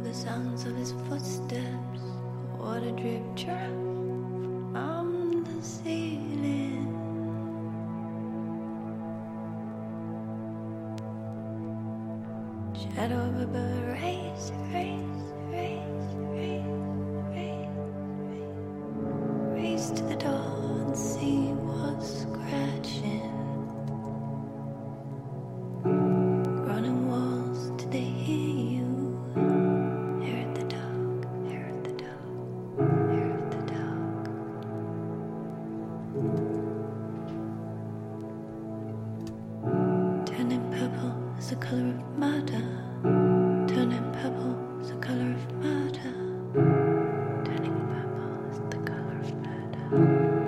the sounds of his footsteps, water drip drop from the ceiling. Shadow of a bird race, race to the door and see what's scratching. Running walls, did they hear you? Hair at the dog, hair at the dog, hair at the dog. Turning purple is the color of murder. Turning purple is the color of murder. Turning purple is the color of murder.